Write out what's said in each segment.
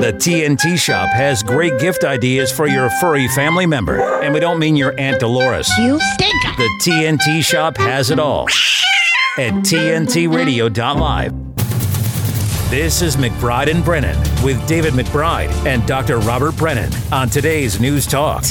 The TNT Shop has great gift ideas for your furry family member. And we don't mean your Aunt Dolores. You stink! The TNT Shop has it all at TNTRadio.live. This is McBride and Brennan with David McBride and Dr. Robert Brennan on today's News Talk.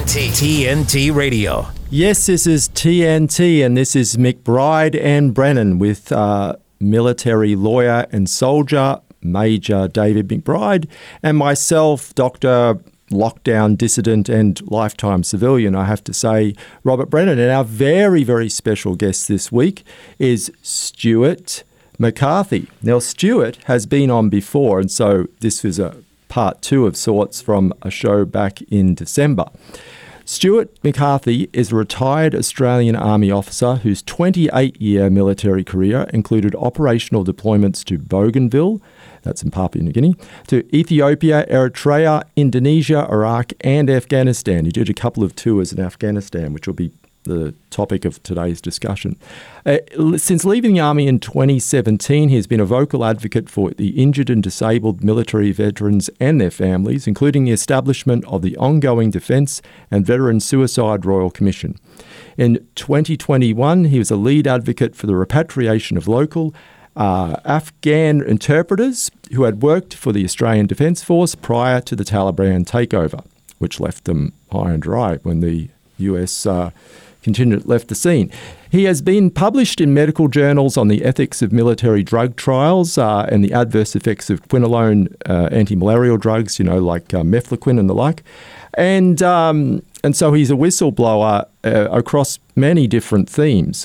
TNT Radio. Yes, this is TNT, and this is McBride and Brennan with military lawyer and soldier Major David McBride, and myself, Dr. Lockdown Dissident and Lifetime Civilian, I have to say, Robert Brennan. And our very, very special guest this week is Stuart McCarthy. Now, Stuart has been on before, and so this was a part two of sorts from a show back in December. Stuart McCarthy is a retired Australian Army officer whose 28-year military career included operational deployments to Bougainville, that's in Papua New Guinea, to Ethiopia, Eritrea, Indonesia, Iraq, and Afghanistan. He did a couple of tours in Afghanistan, which will be the topic of today's discussion. Since leaving the Army in 2017, he has been a vocal advocate for the injured and disabled military veterans and their families, including the establishment of the ongoing Defence and Veteran Suicide Royal Commission. In 2021, he was a lead advocate for the repatriation of local Afghan interpreters who had worked for the Australian Defence Force prior to the Taliban takeover, which left them high and dry when the US contingent left the scene. He has been published in medical journals on the ethics of military drug trials and the adverse effects of quinolone anti-malarial drugs, like mefloquine and the like. And so he's a whistleblower across many different themes.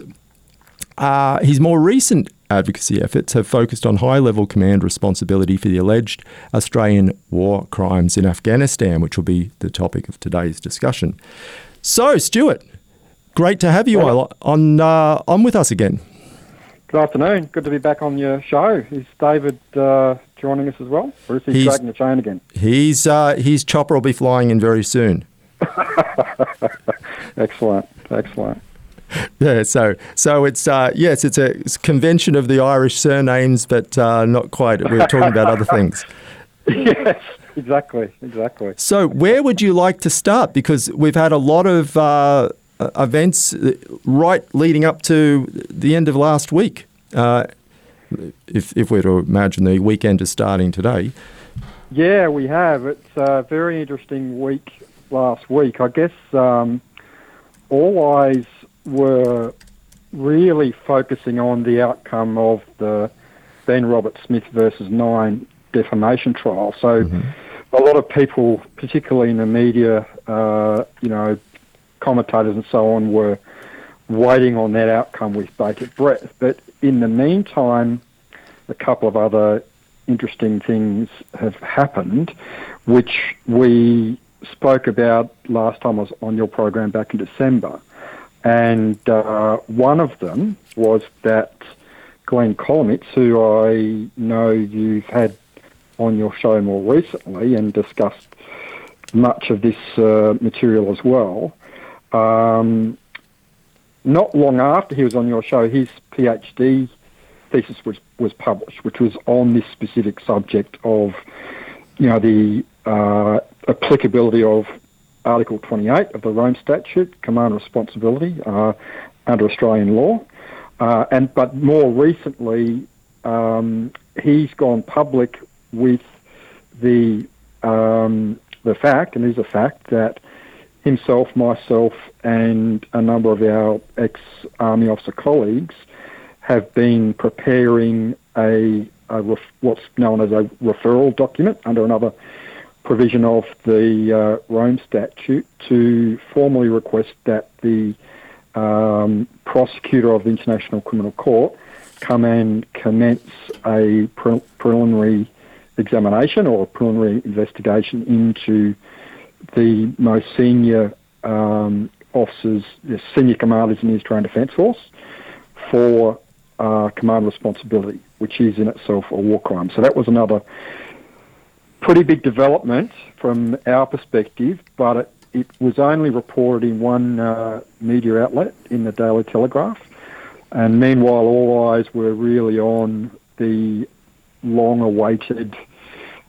His more recent advocacy efforts have focused on high-level command responsibility for the alleged Australian war crimes in Afghanistan, which will be the topic of today's discussion. So, Stuart, great to have you on with us again. Good afternoon. Good to be back on your show. Is David joining us as well, or is he dragging the chain again? His chopper will be flying in very soon. Excellent. Yeah, so it's yes, it's a convention of the Irish surnames, but not quite. We're talking about other things. Yes, exactly. So where would you like to start? Because we've had a lot of events right leading up to the end of last week. If we're to imagine the weekend is starting today. Yeah, we have. It's a very interesting week last week. I guess all eyes were really focusing on the outcome of the Ben Roberts-Smith versus Nine defamation trial. So a lot of people, particularly in the media, commentators and so on, were waiting on that outcome with bated breath. But in the meantime, a couple of other interesting things have happened, which we spoke about last time I was on your program back in December. And one of them was that Glenn Kolomeitz, who I know you've had on your show more recently and discussed much of this material as well. Not long after he was on your show, his PhD thesis was published, which was on this specific subject of, the applicability of Article 28 of the Rome Statute, command responsibility under Australian law. But more recently, he's gone public with the fact, and it is a fact, that himself, myself, and a number of our ex-Army officer colleagues have been preparing what's known as a referral document under another provision of the Rome Statute to formally request that the prosecutor of the International Criminal Court come and commence a preliminary examination or a preliminary investigation into the most senior officers, the senior commanders in the Australian Defence Force for command responsibility, which is in itself a war crime. So that was another pretty big development from our perspective, but it was only reported in one media outlet, in the Daily Telegraph. And meanwhile, all eyes were really on the long-awaited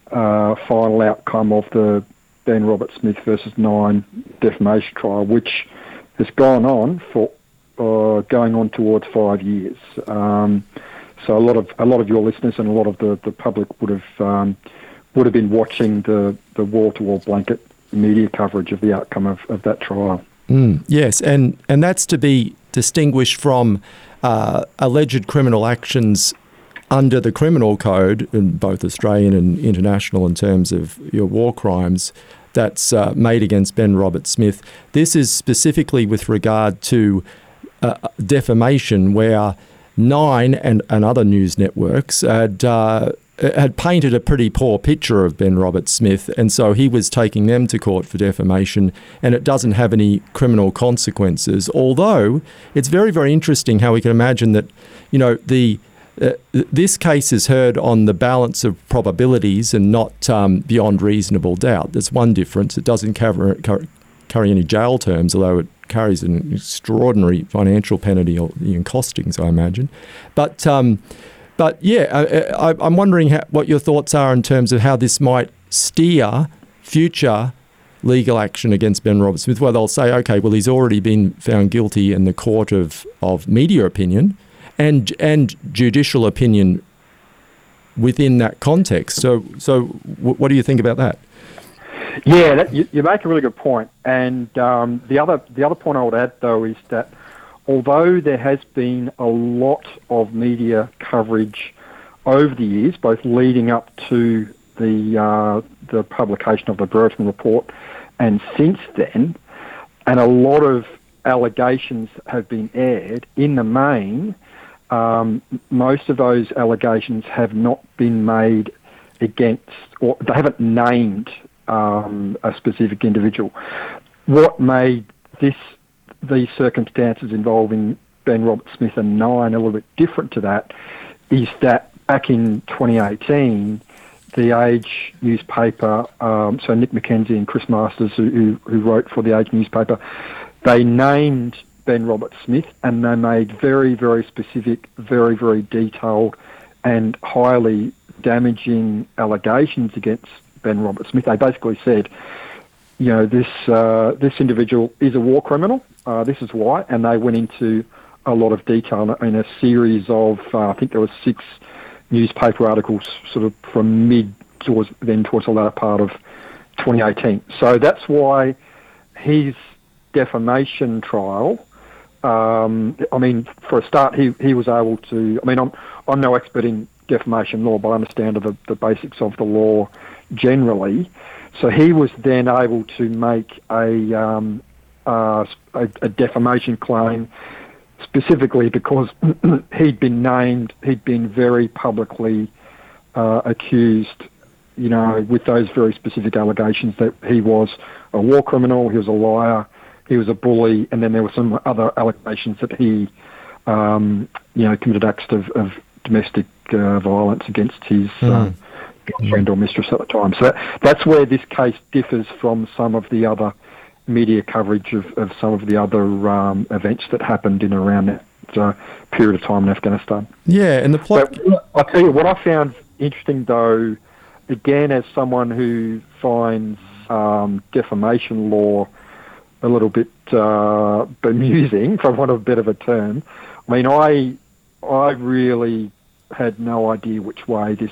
final outcome of the Ben Roberts-Smith versus Nine defamation trial, which has gone on for going on towards 5 years. So a lot of your listeners and a lot of the public would have been watching the wall-to-wall blanket media coverage of the outcome of that trial. Yes, and that's to be distinguished from alleged criminal actions under the criminal code, in both Australian and international, in terms of your war crimes that's made against Ben Roberts-Smith. This is specifically with regard to defamation, where Nine and other news networks had painted a pretty poor picture of Ben Roberts-Smith, and so he was taking them to court for defamation, and it doesn't have any criminal consequences. Although it's very, very interesting how we can imagine that, this case is heard on the balance of probabilities and not beyond reasonable doubt. There's one difference. It doesn't carry any jail terms, although it carries an extraordinary financial penalty or costings, I imagine. But yeah, I'm wondering what your thoughts are in terms of how this might steer future legal action against Ben Roberts-Smith, where they'll say, okay, well, he's already been found guilty in the court of media opinion and judicial opinion within that context. So what do you think about that? Yeah, you make a really good point. And the other point I would add, though, is that although there has been a lot of media coverage over the years, both leading up to the publication of the Brereton Report and since then, and a lot of allegations have been aired, in the main, most of those allegations have not been made against, or they haven't named a specific individual. What made these circumstances involving Ben Roberts-Smith and Nine a little bit different to that is that back in 2018, the Age newspaper, so Nick McKenzie and Chris Masters, who wrote for the Age newspaper, they named Ben Roberts-Smith, and they made very, very specific, very, very detailed and highly damaging allegations against Ben Roberts-Smith. They basically said, this individual is a war criminal, this is why, and they went into a lot of detail in a series of, I think there were 6 newspaper articles sort of from towards the latter part of 2018. So that's why his defamation trial, for a start, he was able to, I'm no expert in defamation law, but I understand the basics of the law generally. So he was then able to make a defamation claim specifically because he'd been very publicly accused, with those very specific allegations that he was a war criminal, he was a liar, he was a bully, and then there were some other allegations that he, committed acts of domestic violence against his girlfriend or mistress at the time. So that's where this case differs from some of the other media coverage of some of the other events that happened in and around that period of time in Afghanistan. Yeah, and the plot... I'll tell you, what I found interesting, though, again, as someone who finds defamation law a little bit bemusing, for want of a bit of a term, I really had no idea which way this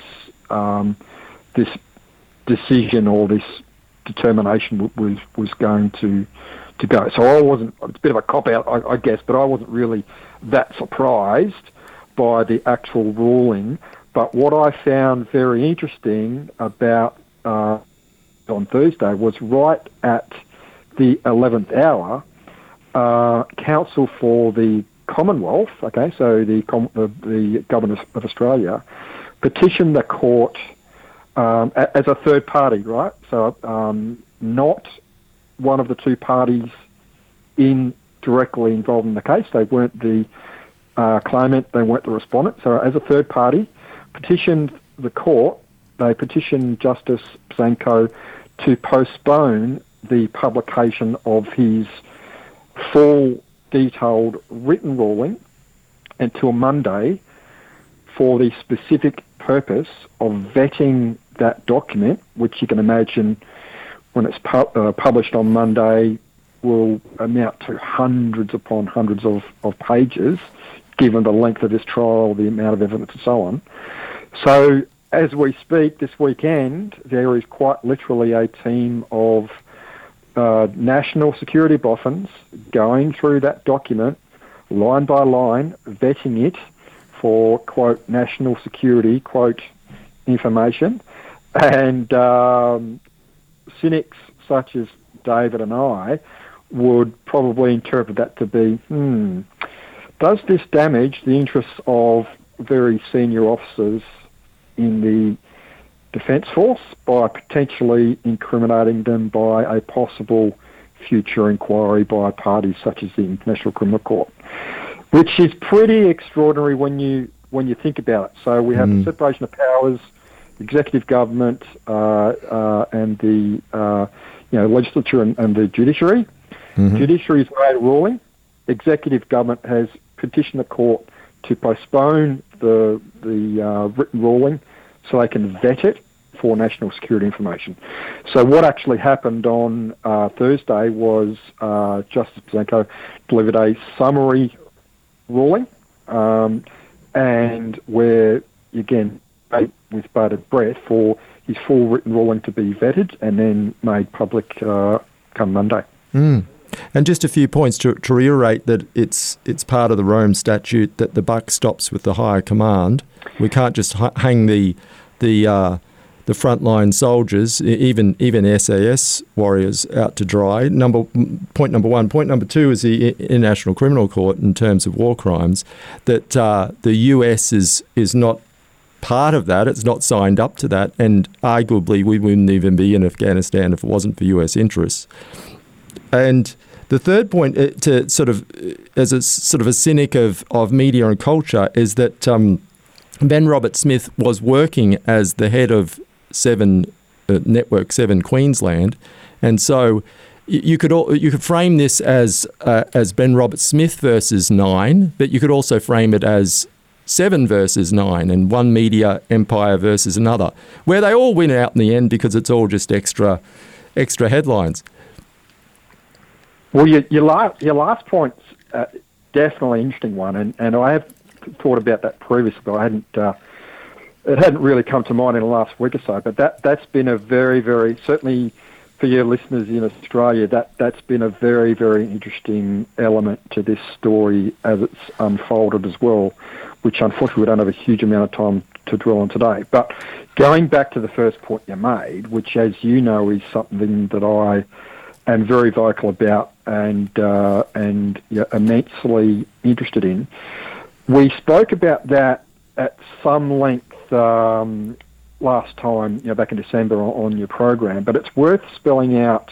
decision or this determination was going to go. So I wasn't, it's a bit of a cop-out, I guess, but I wasn't really that surprised by the actual ruling. But what I found very interesting about on Thursday was right at the 11th hour, counsel for the Commonwealth, okay, so the Government of Australia, petitioned the court as a third party, right? So not one of the two parties directly involved in the case. They weren't the claimant, they weren't the respondent. So as a third party, petitioned the court, they petitioned Justice Zanko to postpone the publication of his full detailed written ruling until Monday for the specific purpose of vetting that document, which you can imagine when it's published on Monday will amount to hundreds upon hundreds of pages, given the length of this trial, the amount of evidence and so on. So as we speak this weekend, there is quite literally a team of national security boffins going through that document line by line, vetting it for, quote, national security, quote, information. And cynics such as David and I would probably interpret that to be, does this damage the interests of very senior officers in the Defence Force by potentially incriminating them by a possible future inquiry by parties such as the International Criminal Court, which is pretty extraordinary when you think about it. So we have the separation of powers, executive government, and the legislature and the judiciary. Judiciary has made a ruling. Executive government has petitioned the court to postpone the written ruling so they can vet it for national security information. So what actually happened on Thursday was Justice Buzanko delivered a summary ruling, and where, again, with bated breath for his full written ruling to be vetted and then made public come Monday. And just a few points to reiterate that it's part of the Rome Statute that the buck stops with the higher command. We can't just hang the frontline soldiers, even SAS warriors, out to dry. Point number one. Point number two is the International Criminal Court in terms of war crimes, that the US is not part of that. It's not signed up to that, and arguably we wouldn't even be in Afghanistan if it wasn't for US interests. And the third point, to sort of as a sort of a cynic of media and culture, is that Ben Roberts-Smith was working as the head of Network 7 Queensland, and so you could frame this as Ben Roberts-Smith versus 9, but you could also frame it as 7 versus 9 and one media empire versus another, where they all win out in the end because it's all just extra headlines. Well, your last point's definitely an interesting one, and I have thought about that previously, but it hadn't really come to mind in the last week or so. But that's been a very, very, certainly for your listeners in Australia, that's been a very, very interesting element to this story as it's unfolded as well, which unfortunately we don't have a huge amount of time to dwell on today. But going back to the first point you made, which, as you know, is something that I am very vocal about and immensely interested in. We spoke about that at some length last time, back in December on your program, but it's worth spelling out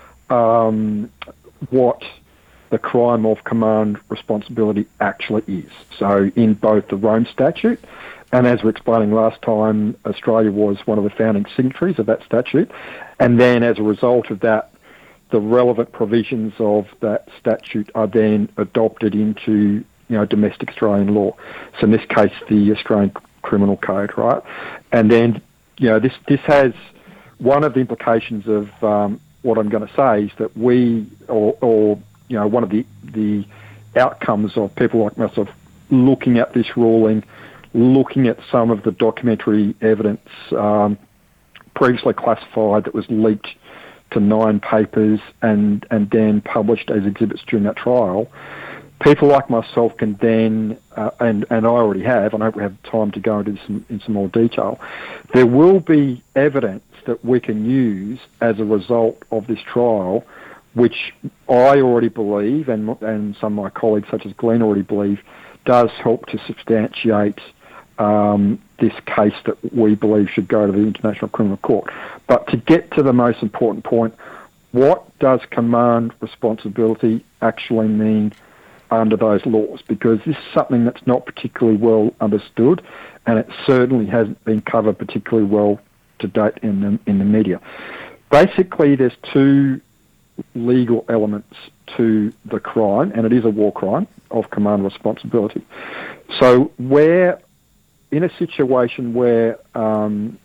what the crime of command responsibility actually is. So in both the Rome Statute, and as we were explaining last time, Australia was one of the founding signatories of that statute, and then as a result of that, the relevant provisions of that statute are then adopted into domestic Australian law. So in this case, the Australian Criminal Code, right? And then, this has one of the implications of what I'm going to say is that we, or one of the outcomes of people like myself looking at this ruling, looking at some of the documentary evidence previously classified that was leaked to 9 papers and then published as exhibits during that trial, people like myself can then, and I already have, and I hope we have time to go into this in some more detail, there will be evidence that we can use as a result of this trial, which I already believe, and some of my colleagues such as Glenn already believe, does help to substantiate this case that we believe should go to the International Criminal Court. But to get to the most important point, what does command responsibility actually mean under those laws? Because this is something that's not particularly well understood, and it certainly hasn't been covered particularly well to date in the media. Basically, there's 2 legal elements to the crime, and it is a war crime of command responsibility. So we're in a situation where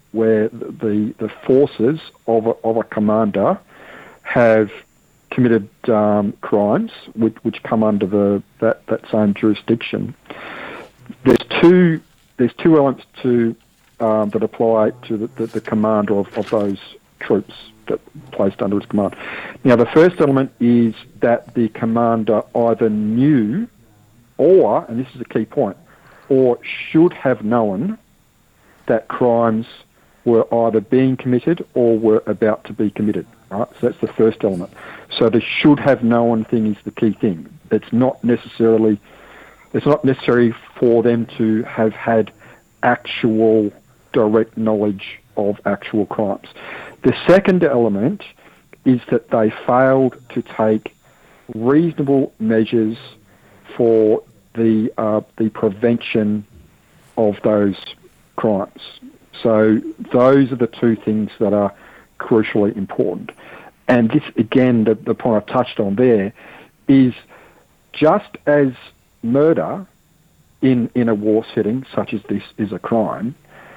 where the forces of a commander have committed crimes which come under that same jurisdiction. There's two elements that apply to the commander of those troops that placed under his command. Now, the first element is that the commander either knew or, and this is a key point, or should have known that crimes were either being committed or were about to be committed. Right? So that's the first element. So the should have known thing is the key thing. It's not necessary for them to have had actual direct knowledge of actual crimes. The second element is that they failed to take reasonable measures for the prevention of those crimes. So those are the two things that are crucially important. And this, again, the point I touched on there, is just as murder in a war setting, such as this, is a crime,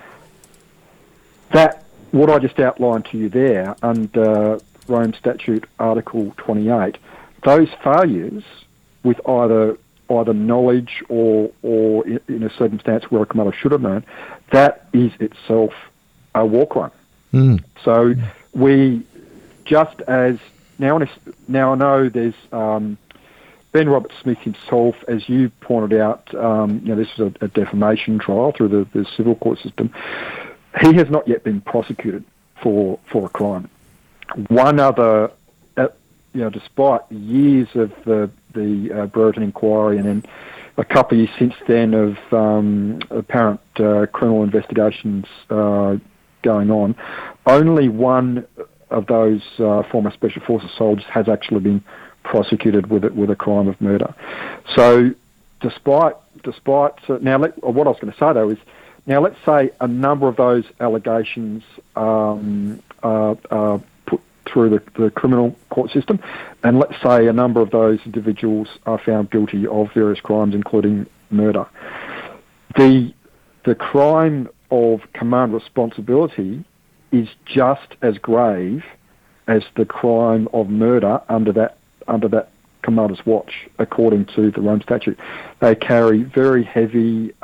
that what I just outlined to you there under Rome Statute Article 28, those failures with either knowledge or in a circumstance where a commander should have known, that is itself a war crime. Mm. So we, just as now I know there's Ben Roberts-Smith himself, as you pointed out, this is a defamation trial through the civil court system. He has not yet been prosecuted for a crime. One other, despite years of the Brereton inquiry and then a couple of years since then of apparent criminal investigations going on, only one of those former Special Forces soldiers has actually been prosecuted with a crime of murder. So, despite now, what I was going to say though is, now let's say a number of those allegations are put through the criminal court system, and let's say a number of those individuals are found guilty of various crimes, including murder. The crime of command responsibility is just as grave as the crime of murder under that commander's watch, according to the Rome Statute. They carry very heavy,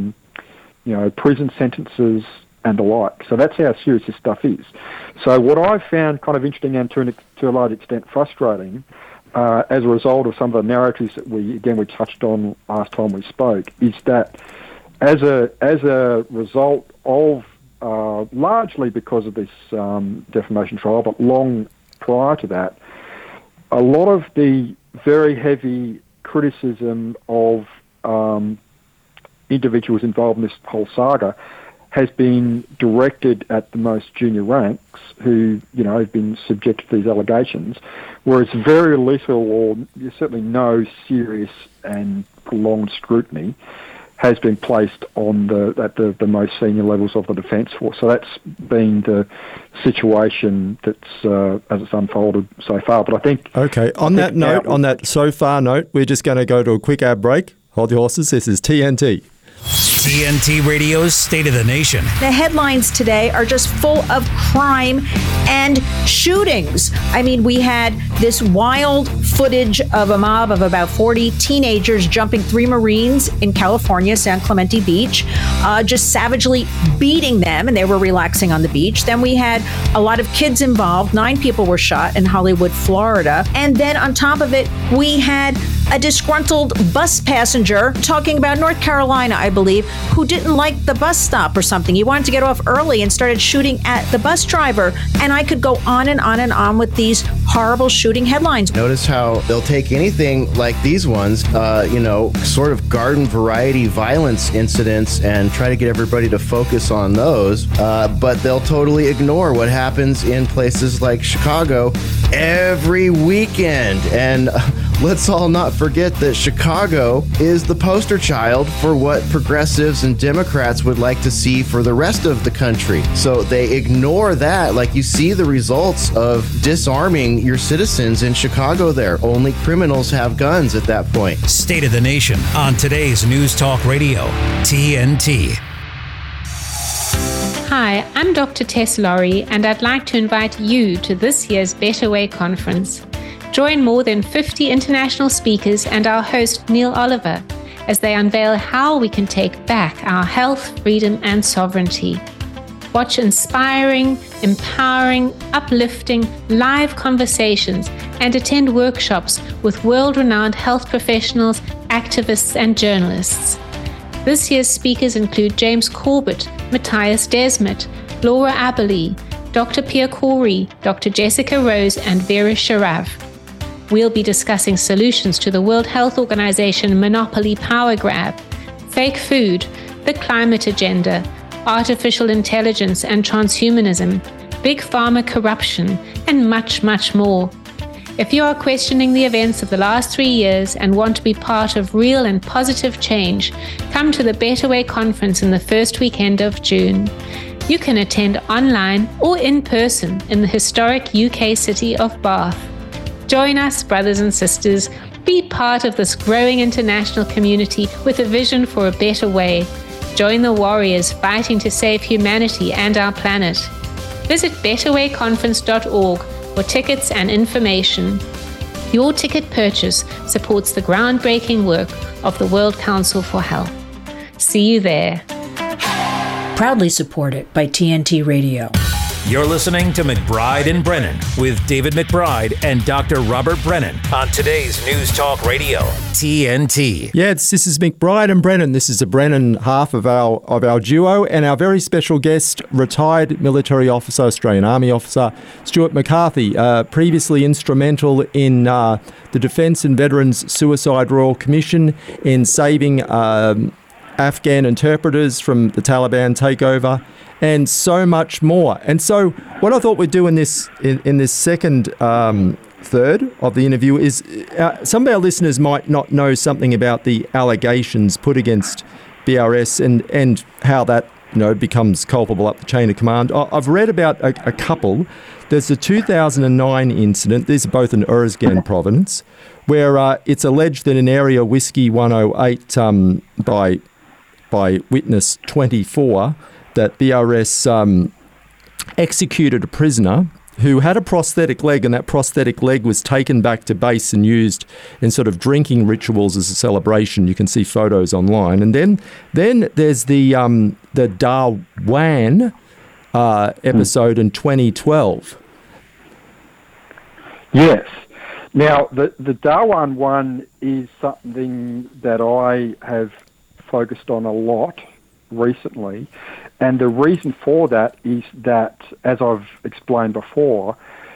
prison sentences and the like. So that's how serious this stuff is. So what I found kind of interesting and to a large extent frustrating, as a result of some of the narratives that we touched on last time we spoke, is that as a result of largely because of this defamation trial, but long prior to that, a lot of the very heavy criticism of individuals involved in this whole saga has been directed at the most junior ranks who, have been subjected to these allegations, whereas very little or certainly no serious and prolonged scrutiny has been placed on the most senior levels of the Defence Force. So that's been the situation that's as it's unfolded so far. But I think... Okay, on that so far note, we're just going to go to a quick ad break. Hold your horses. This is TNT. TNT Radio's State of the Nation. The headlines today are just full of crime and shootings. I mean, we had this wild footage of a mob of about 40 teenagers jumping 3 Marines in California, San Clemente Beach, just savagely beating them, and they were relaxing on the beach. Then we had a lot of kids involved. 9 people were shot in Hollywood, Florida. And then on top of it, we had a disgruntled bus passenger talking about North Carolina, I believe, who didn't like the bus stop or something. He wanted to get off early and started shooting at the bus driver. And I could go on and on and on with these horrible shooting headlines. Notice how they'll take anything like these ones, sort of garden variety violence incidents and try to get everybody to focus on those. But they'll totally ignore what happens in places like Chicago every weekend. And let's all not forget that Chicago is the poster child for what progressives and Democrats would like to see for the rest of the country. So they ignore that. Like, you see the results of disarming your citizens in Chicago there. Only criminals have guns at that point. State of the Nation on today's News Talk Radio, TNT. Hi, I'm Dr. Tess Laurie, and I'd like to invite you to this year's Better Way conference. Join more than 50 international speakers and our host, Neil Oliver, as they unveil how we can take back our health, freedom, and sovereignty. Watch inspiring, empowering, uplifting, live conversations and attend workshops with world-renowned health professionals, activists, and journalists. This year's speakers include James Corbett, Matthias Desmet, Laura Aberle, Dr. Pierre Corey, Dr. Jessica Rose, and Vera Sharav. We'll be discussing solutions to the World Health Organization monopoly power grab, fake food, the climate agenda, artificial intelligence and transhumanism, big pharma corruption, and much, much more. If you are questioning the events of the last 3 years and want to be part of real and positive change, come to the Better Way conference in the first weekend of June. You can attend online or in person in the historic UK city of Bath. Join us, brothers and sisters. Be part of this growing international community with a vision for a better way. Join the warriors fighting to save humanity and our planet. Visit betterwayconference.org for tickets and information. Your ticket purchase supports the groundbreaking work of the World Council for Health. See you there. Proudly supported by TNT Radio. You're listening to McBride and Brennan with David McBride and Dr. Robert Brennan on today's News Talk Radio, TNT. Yeah, this is McBride and Brennan. This is the Brennan half of our duo, and our very special guest, retired military officer, Australian Army officer, Stuart McCarthy, previously instrumental in the Defence and Veterans Suicide Royal Commission in saving Afghan interpreters from the Taliban takeover, and so much more. And so what I thought we'd do in this second third of the interview is some of our listeners might not know something about the allegations put against BRS and how that becomes culpable up the chain of command. I've read about a couple. There's the 2009 incident. These are both in Uruzgan province, where it's alleged that in Area Whiskey 108 by witness 24, that BRS executed a prisoner who had a prosthetic leg, and that prosthetic leg was taken back to base and used in sort of drinking rituals as a celebration. You can see photos online. And then there's the Darwan episode in 2012. Yes. Now, the Darwan one is something that I have focused on a lot recently, and the reason for that is that, as I've explained before,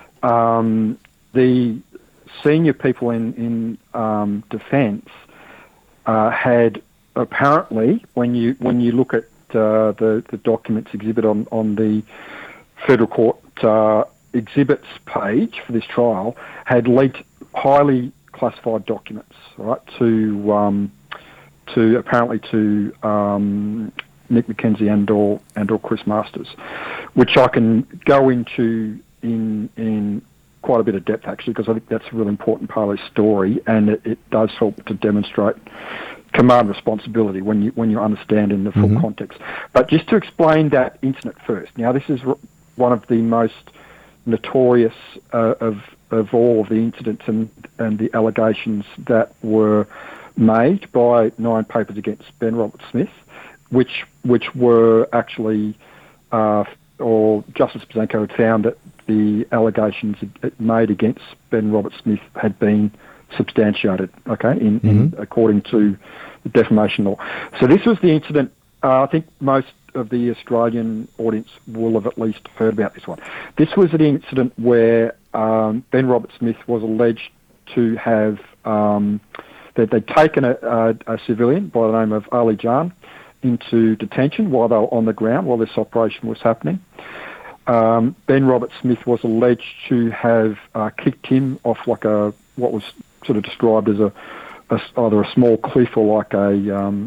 the senior people in defence had apparently, when you look at the documents exhibit on the Federal Court exhibits page for this trial, had leaked highly classified documents, right, to apparently to Nick McKenzie and/or Chris Masters, which I can go into in quite a bit of depth, actually, because I think that's a really important part of the story, and it does help to demonstrate command responsibility when you understand in the full context. But just to explain that incident first. Now, this is one of the most notorious of all of the incidents and the allegations that were made by 9 papers against Ben Roberts-Smith, which were actually, or Justice Buzanko had found that the allegations it made against Ben Roberts-Smith had been substantiated, okay, in according to the defamation law. So this was the incident. I think most of the Australian audience will have at least heard about this one. This was an incident where Ben Roberts-Smith was alleged to have that they'd taken a civilian by the name of Ali Jan into detention while they were on the ground while this operation was happening. Ben Roberts-Smith was alleged to have kicked him off like what was sort of described as either a small cliff or like a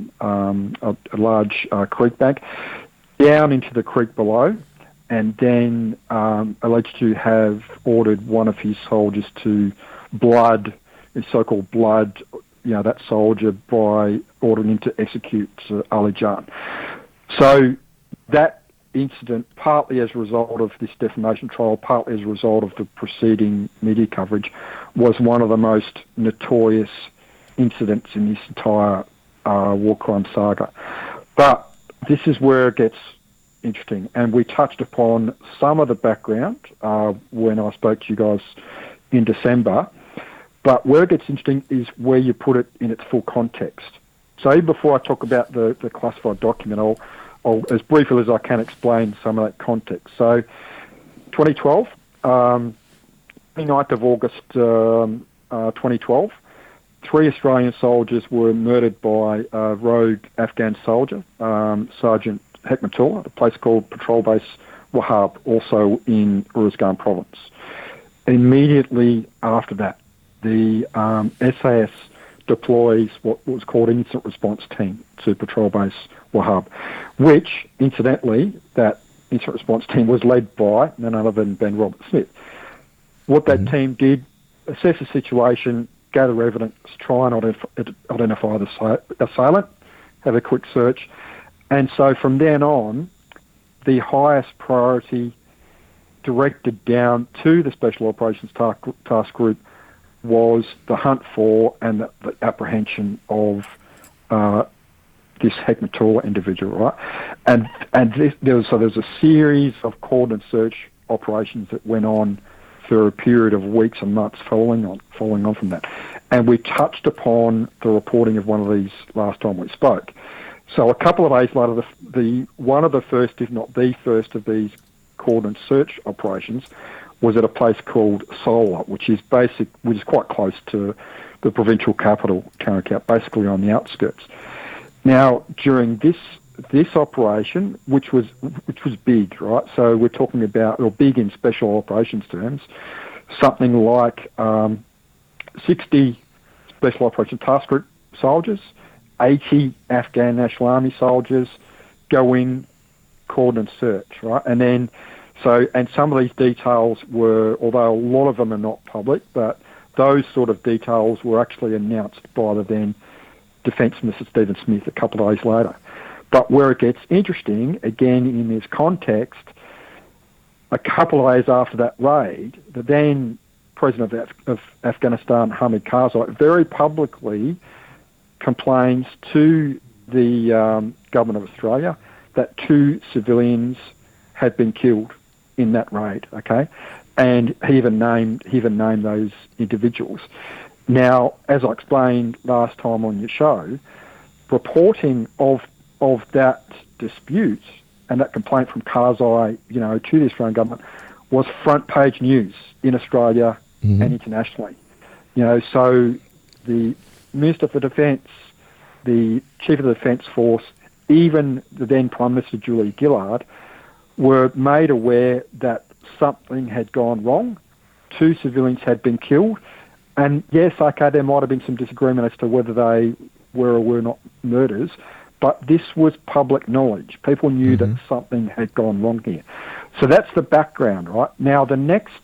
large creek bank down into the creek below, and then alleged to have ordered one of his soldiers to blood, his so-called blood, that soldier by ordering him to execute Ali Jan. So that incident, partly as a result of this defamation trial, partly as a result of the preceding media coverage, was one of the most notorious incidents in this entire war crime saga. But this is where it gets interesting, and we touched upon some of the background when I spoke to you guys in December, but where it gets interesting is where you put it in its full context. So even before I talk about the classified document, I'll as briefly as I can explain some of that context. So 2012, 29th of August 2012, 3 Australian soldiers were murdered by a rogue Afghan soldier, Sergeant Hekmatullah, at a place called Patrol Base Wahab, also in Uruzgan province. Immediately after that, the SAS deploys what was called an Incident Response Team to Patrol Base Wahab, which, incidentally, that Incident Response Team was led by none other than Ben Roberts-Smith. What that team did, assess the situation, gather evidence, try and identify the assailant, have a quick search. And so from then on, the highest priority directed down to the Special Operations Task Group was the hunt for and the apprehension of this Hekmatullah individual, right? And there was a series of coordinated search operations that went on for a period of weeks and months following on from that. And we touched upon the reporting of one of these last time we spoke. So a couple of days later, the one of the first, if not the first, of these coordinated search operations was at a place called Solar, which is quite close to the provincial capital, Karakaut, basically on the outskirts. Now, during this operation, which was big, right? So we're talking about, or big in special operations terms, something like 60 Special Operations Task Group soldiers, 80 Afghan National Army soldiers go in, coordinate search, right? And then, and some of these details were, although a lot of them are not public, but those sort of details were actually announced by the then Defence Minister Stephen Smith a couple of days later. But where it gets interesting, again in this context, a couple of days after that raid, the then President of Afghanistan, Hamid Karzai, very publicly complains to the Government of Australia that 2 civilians had been killed in that raid, okay? And he even named those individuals. Now, as I explained last time on your show, reporting of that dispute and that complaint from Karzai, to the Australian government was front page news in Australia and internationally. So the Minister for Defence, the Chief of the Defence Force, even the then Prime Minister Julia Gillard were made aware that something had gone wrong. 2 civilians had been killed. And yes, okay, there might have been some disagreement as to whether they were or were not murders, but this was public knowledge. People knew that something had gone wrong here. So that's the background, right? Now, the next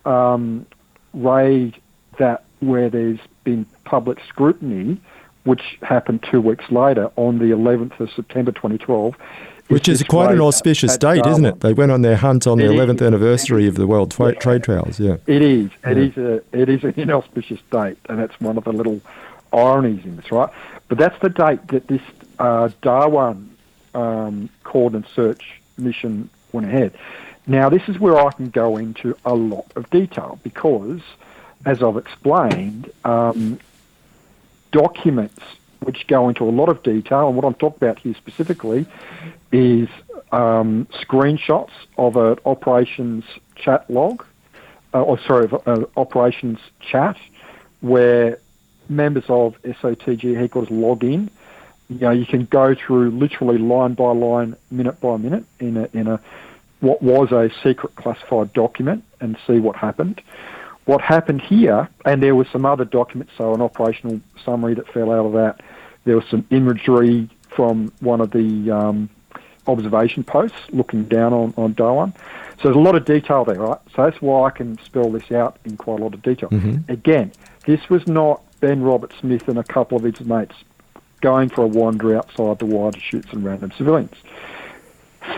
raid where there's been public scrutiny, which happened 2 weeks later on the 11th of September 2012. Which is quite an auspicious date, isn't it? They went on their hunt on the 11th anniversary of the World Trade Trails, yeah. It is. It is an inauspicious date, and that's one of the little ironies in this, right? But that's the date that this Darwan coordinated search mission went ahead. Now, this is where I can go into a lot of detail because, as I've explained, documents which go into a lot of detail, and what I'm talking about here specifically is screenshots of an operations chat log, operations chat, where members of SOTG headquarters log in. You can go through literally line by line, minute by minute in a what was a secret classified document and see what happened. What happened here, and there were some other documents, so an operational summary that fell out of that. There was some imagery from one of the observation posts looking down on Darwan. So there's a lot of detail there, right? So that's why I can spell this out in quite a lot of detail. Again, this was not Ben Roberts-Smith and a couple of his mates going for a wander outside the wire to shoot some random civilians.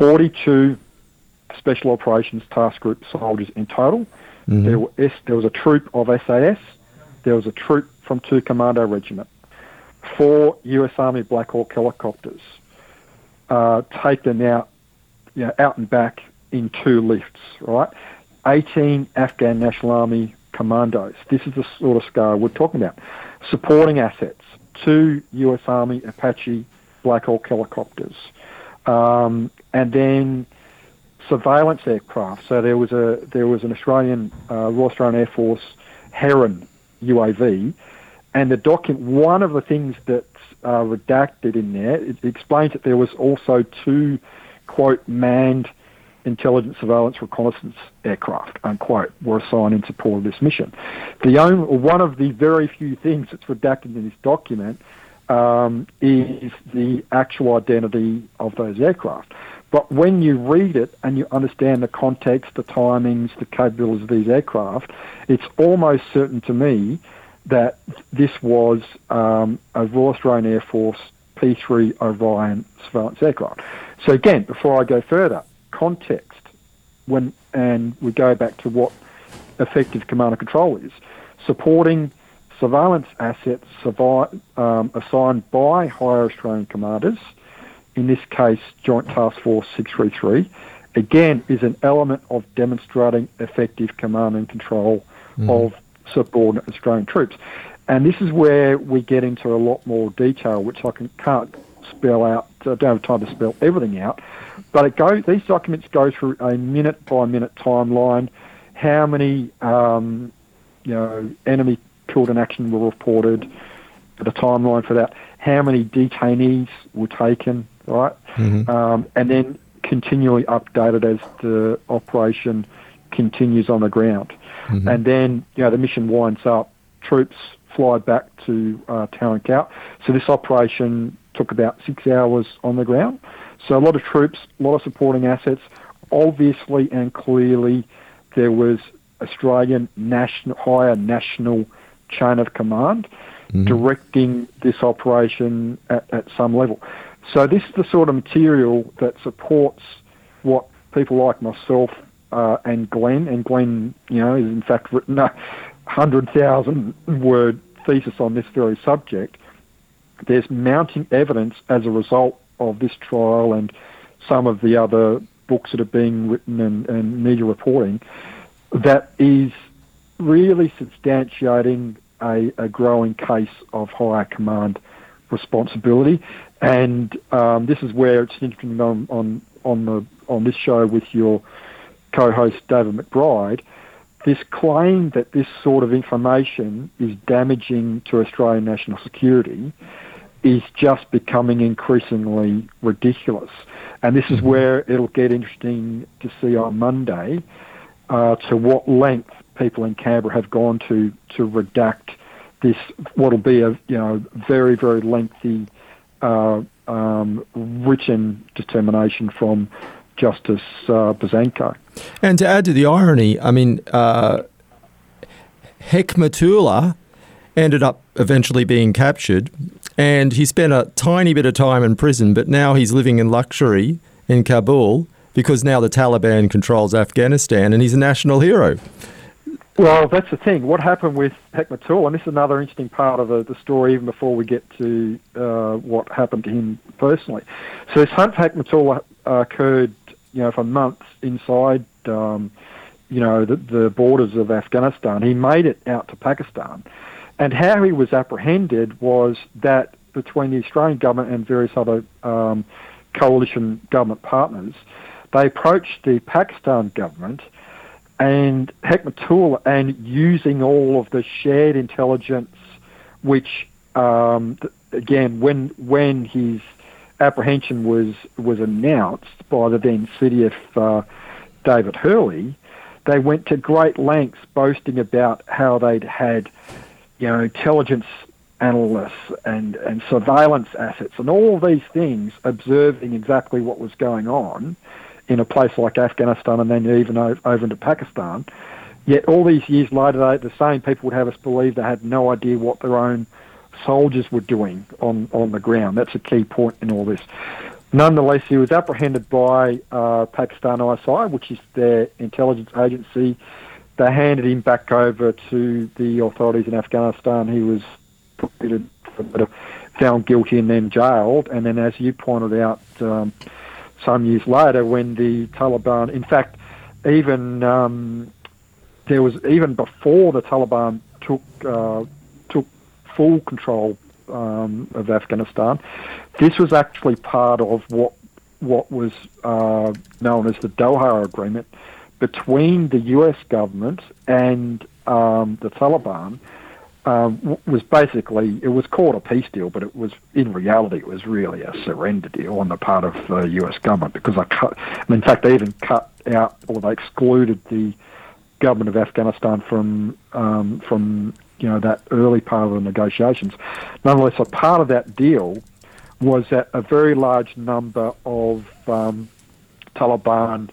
42 Special Operations Task Group soldiers in total. There was a troop of SAS. There was a troop from 2 Commando Regiment. 4 US Army Black Hawk helicopters taken out, out and back in 2 lifts, right? 18 Afghan National Army commandos. This is the sort of scale we're talking about. Supporting assets, 2 US Army Apache Black Hawk helicopters. And then surveillance aircraft. So there was an Australian Royal Australian Air Force Heron UAV, and the document. One of the things that's redacted in there, it explains that there was also 2 quote manned intelligence, surveillance, reconnaissance aircraft unquote were assigned in support of this mission. One of the very few things that's redacted in this document is the actual identity of those aircraft. But when you read it and you understand the context, the timings, the capabilities of these aircraft, it's almost certain to me that this was a Royal Australian Air Force P-3 Orion surveillance aircraft. So again, before I go further, context, and we go back to what effective command and control is, supporting surveillance assets assigned by higher Australian commanders, in this case Joint Task Force 633, again is an element of demonstrating effective command and control of subordinate Australian troops. And this is where we get into a lot more detail, which I can't spell out. I don't have time to spell everything out. But these documents go through a minute-by-minute timeline, how many enemy killed in action were reported, the timeline for that, how many detainees were taken, right? And then continually updated as the operation continues on the ground. And then, the mission winds up, troops fly back to Tarin Kowt. So this operation took about 6 hours on the ground. So a lot of troops, a lot of supporting assets. Obviously and clearly there was Australian higher national chain of command directing this operation at some level. So this is the sort of material that supports what people like myself and Glenn has in fact written a 100,000-word thesis on this very subject. There's mounting evidence as a result of this trial and some of the other books that are being written and media reporting that is really substantiating a growing case of higher command responsibility. And this is where it's interesting on this show with your co-host David McBride, this claim that this sort of information is damaging to Australian national security is just becoming increasingly ridiculous. And this is where it'll get interesting to see on Monday to what length people in Canberra have gone to redact this, what'll be a very, very lengthy written determination from Justice Buzanko. And to add to the irony, I mean, Hekmatullah ended up eventually being captured, and he spent a tiny bit of time in prison, but now he's living in luxury in Kabul because now the Taliban controls Afghanistan and he's a national hero. Well, that's the thing. What happened with Hekmatullah, and this is another interesting part of the story even before we get to what happened to him personally. So this hunt for Hekmatullah occurred, for months inside, the borders of Afghanistan. He made it out to Pakistan. And how he was apprehended was that between the Australian government and various other coalition government partners, they approached the Pakistan government and Hekmatullah, and using all of the shared intelligence, which, again, when his apprehension was announced by the then CDF David Hurley, they went to great lengths boasting about how they'd had intelligence analysts and surveillance assets and all these things observing exactly what was going on in a place like Afghanistan and then even over into Pakistan. Yet all these years later, the same people would have us believe they had no idea what their own soldiers were doing on the ground. That's a key point in all this. nonetheless, he was apprehended by Pakistan ISI, which is their intelligence agency. They handed him back over to the authorities in Afghanistan. He was found guilty and then jailed. And then, as you pointed out, some years later, when the Taliban, in fact, even before the Taliban took full control of Afghanistan, this was actually part of what was known as the Doha Agreement between the U.S. government and the Taliban. Was basically, it was called a peace deal, but it was, in reality, it was really a surrender deal on the part of the U.S. government, because in fact, they even cut out, or they excluded the government of Afghanistan from that early part of the negotiations. Nonetheless, a part of that deal was that a very large number of Taliban,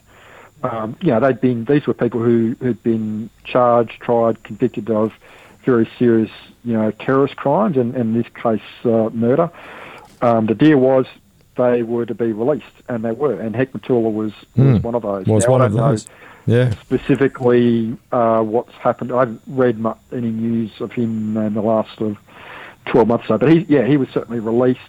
these were people who'd been charged, tried, convicted of very serious, terrorist crimes, and in this case, murder. The deal was they were to be released, and they were. And Hekmatullah was one of those. Was one of those. Yeah. Specifically, what's happened. I haven't read any news of him in the last 12 months or so, but he was certainly released.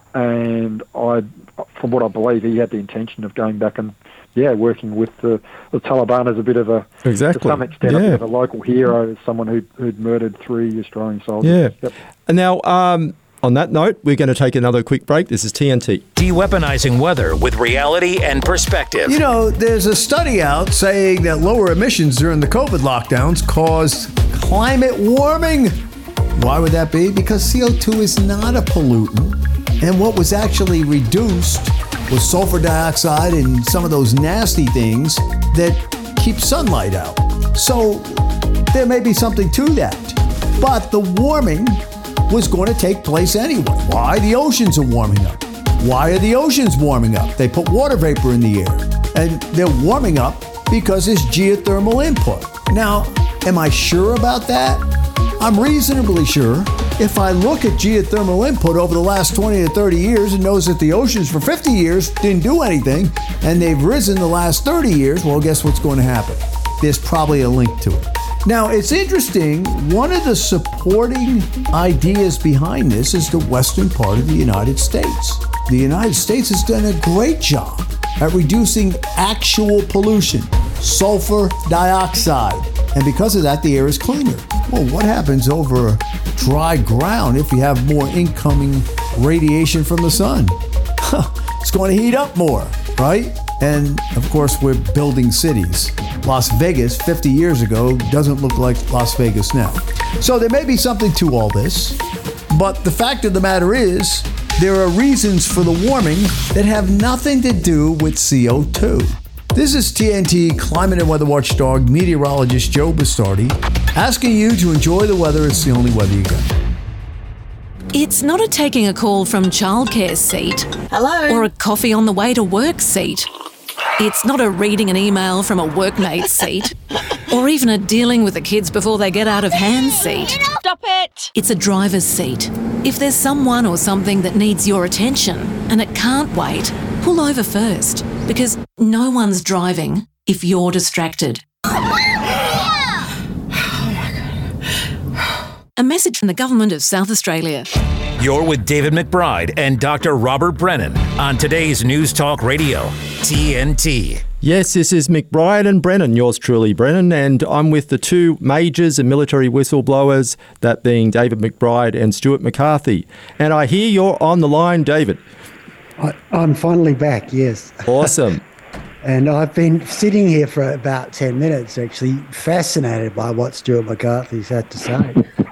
And from what I believe, he had the intention of going back and working with the Taliban as a bit of a, to some extent, a bit of a local hero, as someone who'd murdered 3 Australian soldiers. Yeah. Yep. And now, on that note, we're going to take another quick break. This is TNT. De-weaponizing weather with reality and perspective. There's a study out saying that lower emissions during the COVID lockdowns caused climate warming. Why would that be? Because CO2 is not a pollutant. And what was actually reduced was sulfur dioxide and some of those nasty things that keep sunlight out. So there may be something to that. But the warming was going to take place anyway. Why? The oceans are warming up. Why are the oceans warming up? They put water vapor in the air. And they're warming up because there's geothermal input. Now, am I sure about that? I'm reasonably sure. If I look at geothermal input over the last 20 to 30 years and knows that the oceans for 50 years didn't do anything, and they've risen the last 30 years, well, guess what's going to happen? There's probably a link to it. Now, it's interesting, one of the supporting ideas behind this is the western part of the United States. The United States has done a great job at reducing actual pollution, sulfur dioxide, and because of that, the air is cleaner. Well, what happens over dry ground if you have more incoming radiation from the sun? It's going to heat up more, right? And of course, we're building cities. Las Vegas 50 years ago doesn't look like Las Vegas now. So there may be something to all this, but the fact of the matter is, there are reasons for the warming that have nothing to do with CO2. This is TNT climate and weather watchdog meteorologist Joe Bastardi asking you to enjoy the weather. It's the only weather you got. It's not a taking a call from childcare seat. Hello. Or a coffee on the way to work seat. It's not a reading an email from a workmate seat. Or even a dealing with the kids before they get out of hand seat. Stop it! It's a driver's seat. If there's someone or something that needs your attention and it can't wait, pull over first, because no one's driving if you're distracted. A message from the Government of South Australia. You're with David McBride and Dr. Robert Brennan on today's News Talk Radio, TNT. Yes, this is McBride and Brennan, yours truly, Brennan, and I'm with the two majors and military whistleblowers, that being David McBride and Stuart McCarthy. And I hear you're on the line, David. I'm finally back, yes. Awesome. And I've been sitting here for about 10 minutes, actually, fascinated by what Stuart McCarthy's had to say.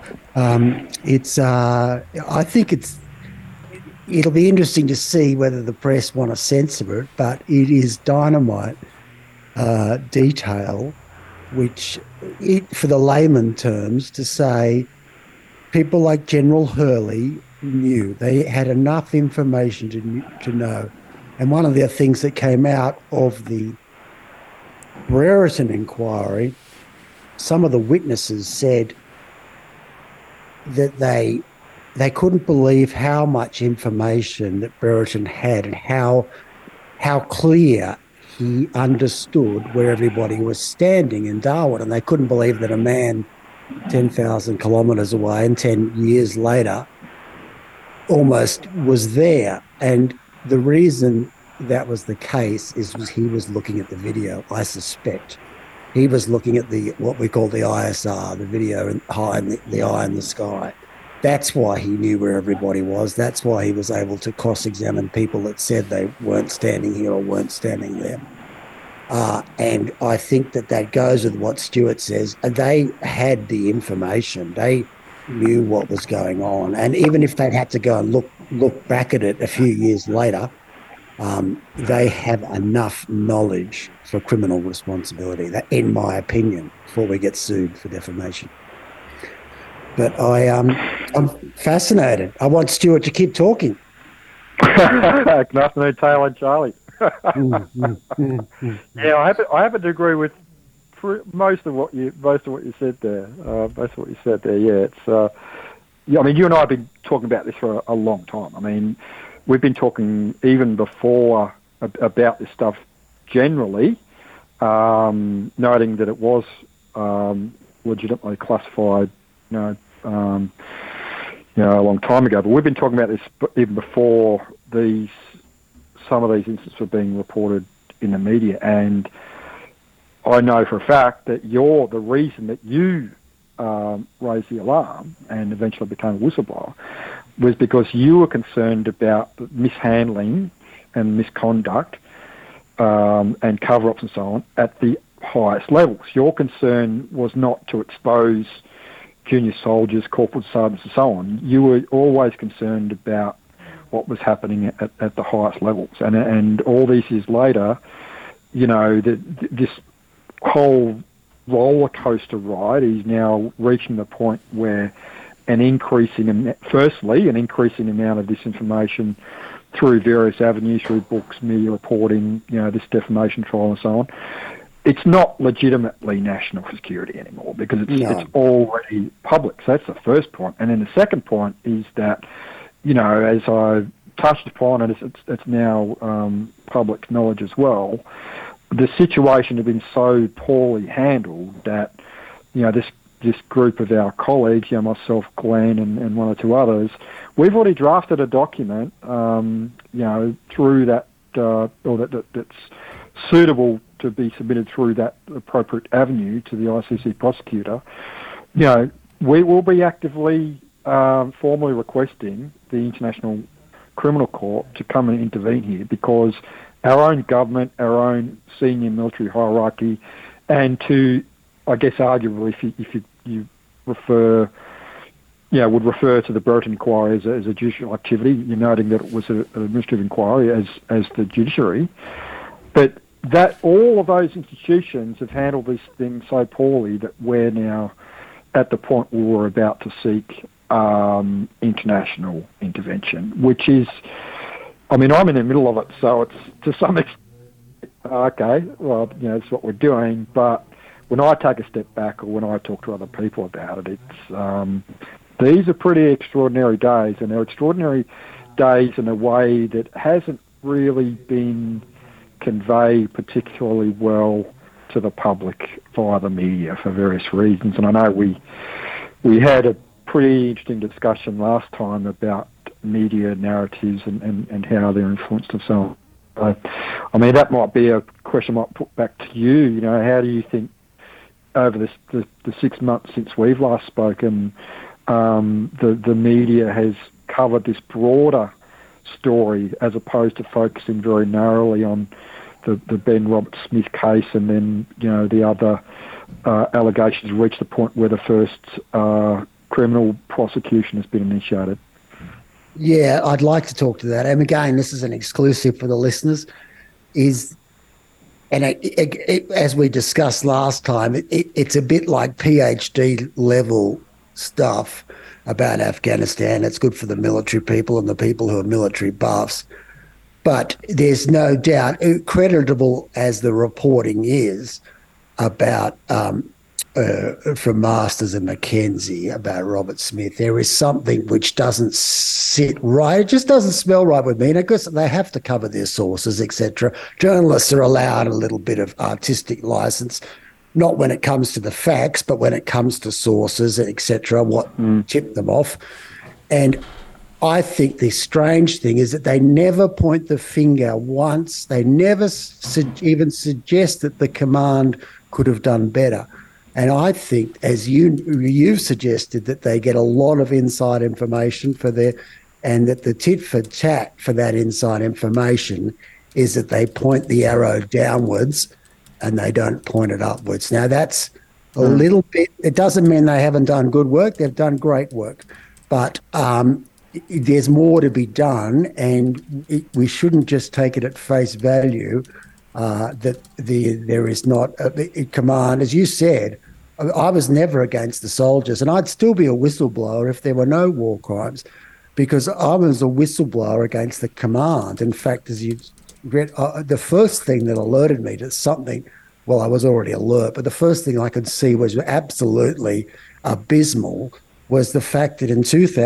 I think it'll be interesting to see whether the press want to censor it, but it is dynamite detail, which, for the layman terms, to say people like General Hurley knew. They had enough information to know. And one of the things that came out of the Brereton inquiry, some of the witnesses said that they they couldn't believe how much information that Brereton had and how clear he understood where everybody was standing in Darwin. And they couldn't believe that a man 10,000 kilometres away and 10 years later almost was there. And the reason that was the case is he was looking at the video, I suspect. He was looking at what we call the ISR, the video high in the eye in the sky. That's why he knew where everybody was. That's why he was able to cross-examine people that said they weren't standing here or weren't standing there. And I think that goes with what Stuart says. They had the information. They knew what was going on. And even if they'd had to go and look back at it a few years later, they have enough knowledge for criminal responsibility, that, in my opinion, before we get sued for defamation. But I'm fascinated. I want Stuart to keep talking. Good afternoon, Taylor and Charlie. Yeah, I happen to agree with most of what you said there. Yeah, it's. I mean, you and I have been talking about this for a long time. I mean, we've been talking even before about this stuff generally, noting that it was legitimately classified, a long time ago. But we've been talking about this even before some of these incidents were being reported in the media, and I know for a fact that the reason that you raised the alarm and eventually became a whistleblower was because you were concerned about the mishandling and misconduct and cover-ups and so on at the highest levels. Your concern was not to expose junior soldiers, corporal sergeants and so on. You were always concerned about what was happening at the highest levels. And all these years later, this whole roller coaster ride is now reaching the point where an increasing amount of disinformation through various avenues, through books, media reporting, this defamation trial and so on. It's not legitimately national security anymore because it's already public. So that's the first point. And then the second point is that, as I touched upon, and it's now public knowledge as well, the situation had been so poorly handled that, this group of our colleagues, myself, Glenn, and one or two others, we've already drafted a document, through that, that's suitable to be submitted through that appropriate avenue to the ICC prosecutor. We will be actively, formally requesting the International Criminal Court to come and intervene here because our own government, our own senior military hierarchy, and to, I guess, arguably, if you refer, would refer to the Brereton inquiry as a judicial activity. You're noting that it was an administrative inquiry as the judiciary, but that all of those institutions have handled this thing so poorly that we're now at the point where we're about to seek international intervention, which is, I'm in the middle of it, so it's to some extent, okay, well, it's what we're doing, but when I take a step back or when I talk to other people about it, it's these are pretty extraordinary days, and they're extraordinary days in a way that hasn't really been conveyed particularly well to the public via the media for various reasons. And I know we had a pretty interesting discussion last time about media narratives and how they're influenced and so on. That might be a question I might put back to you. How do you think over the 6 months since we've last spoken, the media has covered this broader story as opposed to focusing very narrowly on the Ben Roberts-Smith case, and then the other allegations reach the point where the first criminal prosecution has been initiated? Yeah, I'd like to talk to that. And again, this is an exclusive for the listeners. As we discussed last time, it's a bit like PhD level stuff about Afghanistan. It's good for the military people and the people who are military buffs. But there's no doubt, creditable as the reporting is about from Masters and Mackenzie about Robert Smith. There is something which doesn't sit right. It just doesn't smell right with me. And of course, they have to cover their sources, etc. Journalists are allowed a little bit of artistic license, not when it comes to the facts, but when it comes to sources, etc., what tipped them off. And I think the strange thing is that they never point the finger once. They never even suggest that the command could have done better. And I think, as you've suggested, that they get a lot of inside information and that the tit for tat for that inside information is that they point the arrow downwards and they don't point it upwards. Now, that's a little bit, it doesn't mean they haven't done good work. They've done great work. But there's more to be done, and we shouldn't just take it at face value that there is not a command. As you said, I was never against the soldiers, and I'd still be a whistleblower if there were no war crimes, because I was a whistleblower against the command. In fact, as you read, the first thing that alerted me to something, well, I was already alert, but the first thing I could see was absolutely abysmal, was the fact that in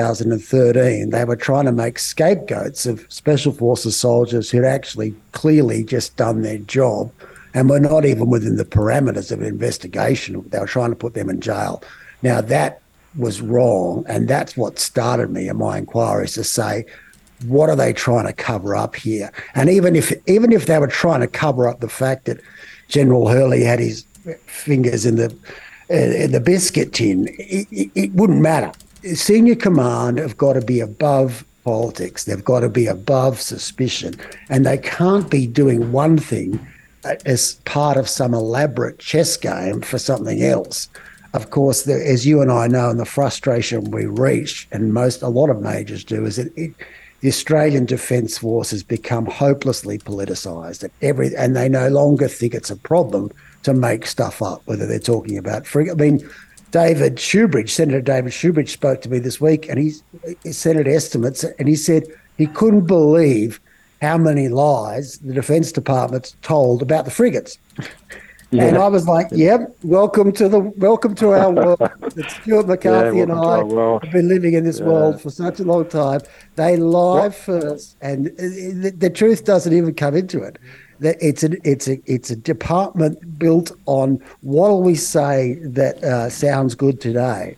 2013 they were trying to make scapegoats of Special Forces soldiers who'd actually clearly just done their job and were not even within the parameters of an investigation. They were trying to put them in jail. Now, that was wrong, and that's what started me in my inquiries to say, what are they trying to cover up here? And even if they were trying to cover up the fact that General Hurley had his fingers in the biscuit tin, it wouldn't matter. Senior command have got to be above politics. They've got to be above suspicion, and they can't be doing one thing as part of some elaborate chess game for something else. Of course, as you and I know, and the frustration we reach, and a lot of majors do, is that the Australian Defence Force has become hopelessly politicised, and they no longer think it's a problem to make stuff up, whether they're talking about frigate. I mean, Senator David Shoebridge spoke to me this week, and he sent estimates, and he said he couldn't believe how many lies the Defence Department's told about the frigates. Yeah. And I was like, yep, welcome to our world. That Stuart McCarthy and I have been living in this world for such a long time. They lie first, and the truth doesn't even come into it. It's a department built on what'll we say that sounds good today,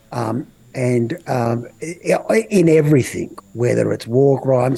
in everything, whether it's war crimes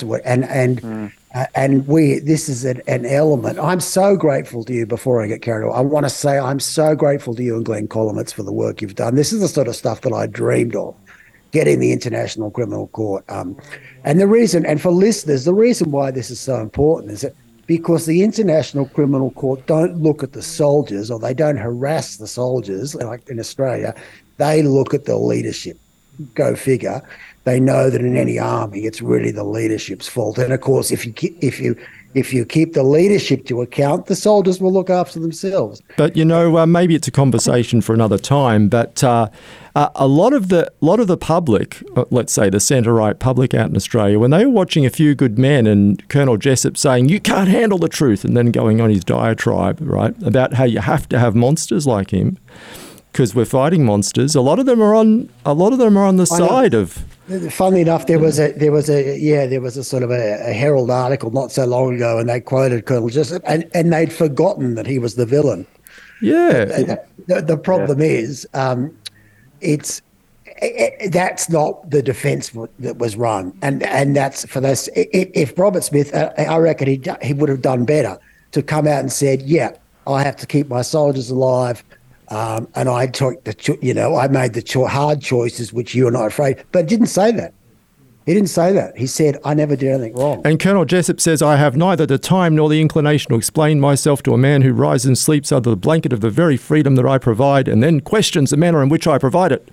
this is an element. I'm so grateful to you. Before I get carried away, I want to say I'm so grateful to you and Glenn Kolomeitz for the work you've done. This is the sort of stuff that I dreamed of, getting the International Criminal Court. And for listeners, the reason why this is so important is that because the International Criminal Court don't look at the soldiers, or they don't harass the soldiers like in Australia. They look at the leadership. Go figure. They know that in any army, it's really the leadership's fault. And of course, if you keep the leadership to account, the soldiers will look after themselves. But maybe it's a conversation for another time. But a lot of the public, let's say the centre-right public out in Australia, when they were watching A Few Good Men and Colonel Jessup saying you can't handle the truth, and then going on his diatribe, right, about how you have to have monsters like him because we're fighting monsters. A lot of them are on the side of. Funnily enough, there was a sort of a Herald article not so long ago, and they quoted Colonel Jessup, and they'd forgotten that he was the villain. Yeah. The problem is, that's not the defence that was run, and that's for this. If Robert Smith, I reckon he would have done better to come out and said, "Yeah, I have to keep my soldiers alive." And I took I made the hard choices, which you are not afraid. But didn't say that. He didn't say that. He said, I never did anything wrong. And Colonel Jessup says, I have neither the time nor the inclination to explain myself to a man who rises and sleeps under the blanket of the very freedom that I provide, and then questions the manner in which I provide it.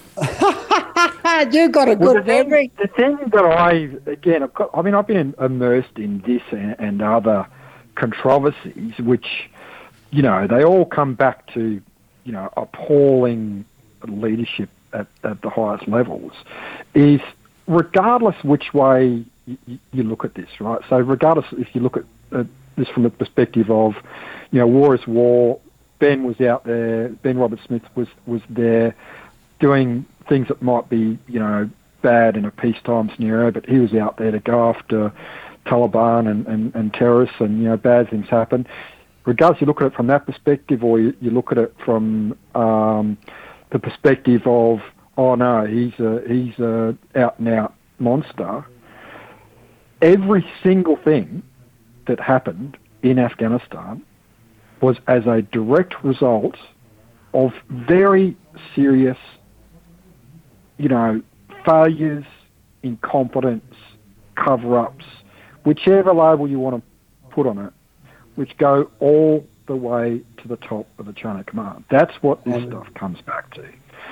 You got a good memory. The thing that I've been immersed in this and other controversies, which, they all come back to, appalling leadership at the highest levels, is regardless which way you look at this, right? So regardless if you look at this from the perspective of, war is war, Ben was out there. Ben Roberts-Smith was there doing things that might be, bad in a peacetime scenario, but he was out there to go after Taliban and terrorists, and bad things happen. Regardless, you look at it from that perspective, or you look at it from the perspective of, oh no, he's a out and out monster. Every single thing that happened in Afghanistan was as a direct result of very serious, failures, incompetence, cover-ups, whichever label you want to put on it, which go all the way to the top of the chain of command. That's what this stuff comes back to.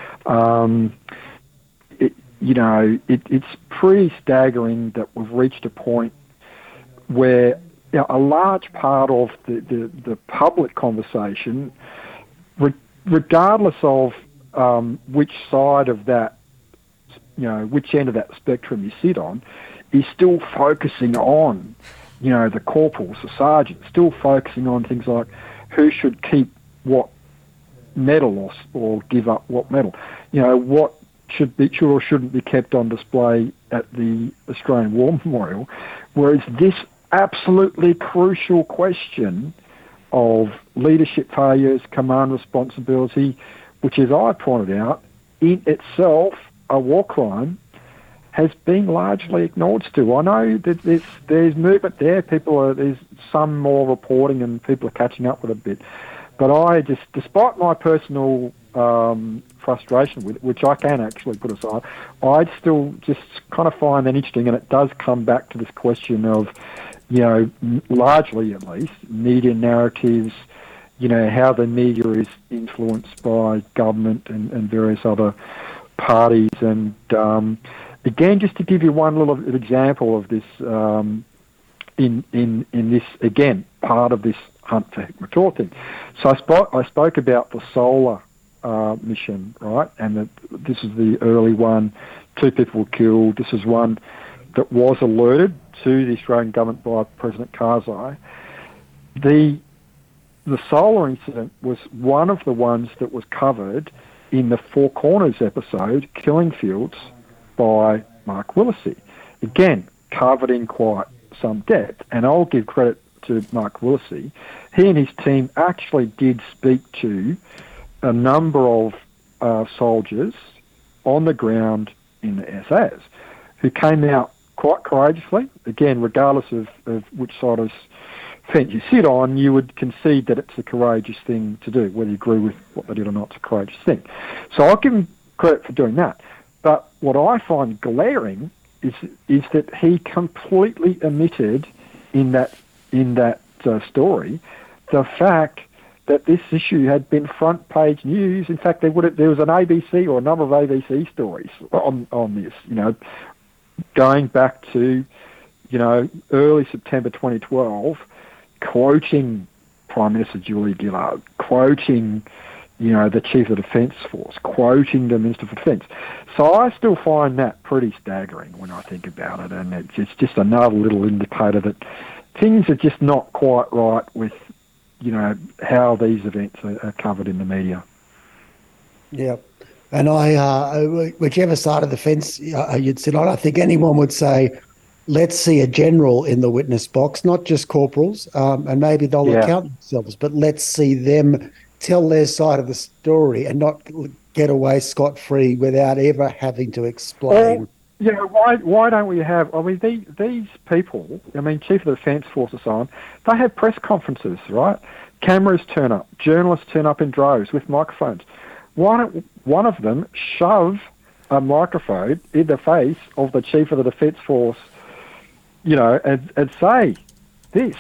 It's pretty staggering that we've reached a point where a large part of the public conversation, regardless of which side of that, which end of that spectrum you sit on, is still focusing on, the corporals, the sergeants, still focusing on things like who should keep what medal or give up what medal. What should or shouldn't be kept on display at the Australian War Memorial, whereas this absolutely crucial question of leadership failures, command responsibility, which, as I pointed out, in itself a war crime, has been largely ignored still. I know that there's movement there. There's some more reporting and people are catching up with it a bit. But I just, despite my personal frustration with it, which I can actually put aside, I still just kind of find that interesting, and it does come back to this question of, largely at least, media narratives, how the media is influenced by government and various other parties. And again, just to give you one little example of this, in this, again, part of this hunt for Hikmator thing. So I spoke about the solar mission, right? And this is the early one. 2 people were killed. This is one that was alerted to the Australian government by President Karzai. The solar incident was one of the ones that was covered in the Four Corners episode, Killing Fields, by Mark Willesee. Again, covered in quite some depth. And I'll give credit to Mark Willesee. He and his team actually did speak to a number of soldiers on the ground in the SAS who came out quite courageously. Again, regardless of which side of the fence you sit on, you would concede that it's a courageous thing to do, whether you agree with what they did or not. It's a courageous thing. So I'll give him credit for doing that. But what I find glaring is that he completely omitted in that story the fact that this issue had been front page news. In fact, there was an ABC or a number of ABC stories on this. Going back to early September 2012, quoting Prime Minister Julia Gillard, quoting the Chief of the Defence Force, quoting the Minister for Defence. So I still find that pretty staggering when I think about it, and it's just another little indicator that things are just not quite right with, how these events are covered in the media. Yeah. And whichever side of the fence you'd sit on, I think anyone would say, let's see a general in the witness box, not just corporals, and maybe they'll account themselves, but let's see them tell their side of the story and not get away scot-free without ever having to explain. Why don't we have, these people, Chief of the Defence Force and so on, they have press conferences, right? Cameras turn up, journalists turn up in droves with microphones. Why don't one of them shove a microphone in the face of the Chief of the Defence Force, and say, this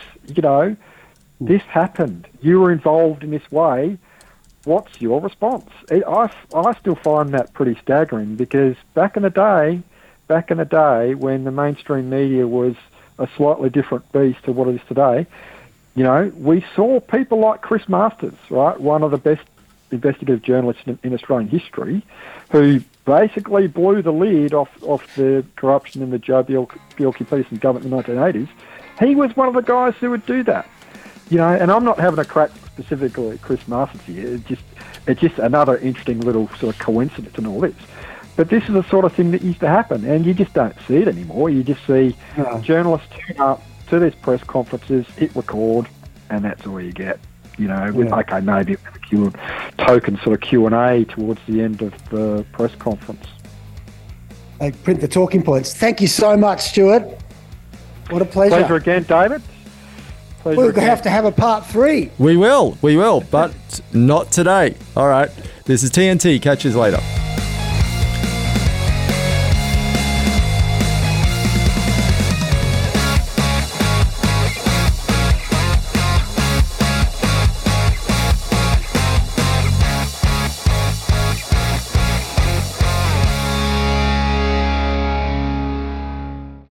happened, you were involved in this way, what's your response? I still find that pretty staggering, because back in the day when the mainstream media was a slightly different beast to what it is today, we saw people like Chris Masters, right, one of the best investigative journalists in Australian history, who basically blew the lid off the corruption in the Joe Bjelke-Petersen government in the 1980s. He was one of the guys who would do that. And I'm not having a crack specifically Chris Masters here. It's just another interesting little sort of coincidence in all this. But this is the sort of thing that used to happen, and you just don't see it anymore. You just see journalists turn up to these press conferences, hit record, and that's all you get. You know, okay, maybe a token sort of Q&A towards the end of the press conference. They print the talking points. Thank you so much, Stuart. What a pleasure. Pleasure again, David. We'll have to have a part 3. We will, but not today. All right. This is TNT. Catch you later.